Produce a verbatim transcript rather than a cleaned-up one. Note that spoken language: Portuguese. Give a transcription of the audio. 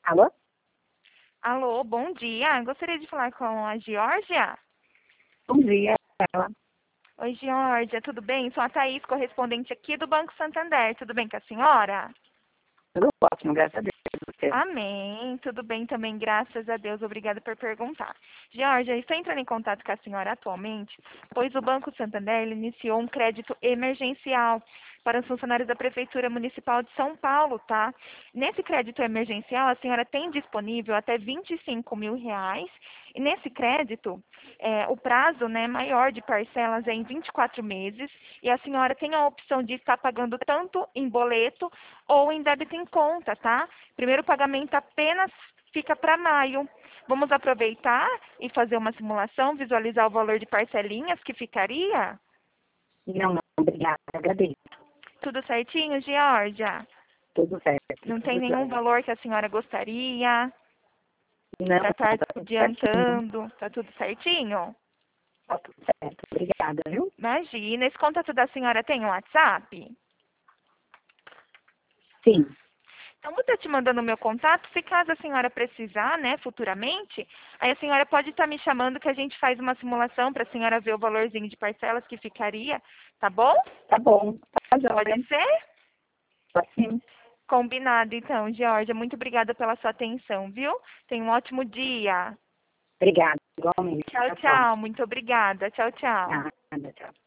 Alô? Alô, bom dia. Gostaria de falar com a Georgia. Bom dia, ela. Oi, Georgia, tudo bem? Sou a Thaís, correspondente aqui do Banco Santander. Tudo bem com a senhora? Tudo ótimo, graças a Deus. Você. Amém. Tudo bem também, graças a Deus. Obrigada por perguntar. Georgia, estou entrando em contato com a senhora atualmente, pois o Banco Santander ele iniciou um crédito emergencial para os funcionários da Prefeitura Municipal de São Paulo, tá? Nesse crédito emergencial, a senhora tem disponível até vinte e cinco mil reais. E nesse crédito, é, o prazo né, maior de parcelas é em vinte e quatro meses. E a senhora tem a opção de estar pagando tanto em boleto ou em débito em conta, tá? Primeiro pagamento apenas fica para maio. Vamos aproveitar e fazer uma simulação, visualizar o valor de parcelinhas que ficaria? Não, não, obrigada, agradeço. Tudo certinho, Georgia? Tudo certo. Não tem Tudo nenhum jóia. valor que a senhora gostaria Não, para estar tá tudo certinho. adiantando? Tá tudo certinho? Tá tudo certo. Obrigada, viu? Imagina, esse contato da senhora tem um WhatsApp? Sim. Então, vou estar te mandando o meu contato, se caso a senhora precisar, né, futuramente, aí a senhora pode estar me chamando que a gente faz uma simulação para a senhora ver o valorzinho de parcelas que ficaria, tá bom? Tá bom. Tá Pode jóia. ser? Tá sim. Combinado, então, Georgia. Muito obrigada pela sua atenção, viu? Tenha um ótimo dia. Obrigada, igualmente. Tchau, Tchau, tchau. tchau. Muito obrigada. Tchau, tchau. Nada, tchau.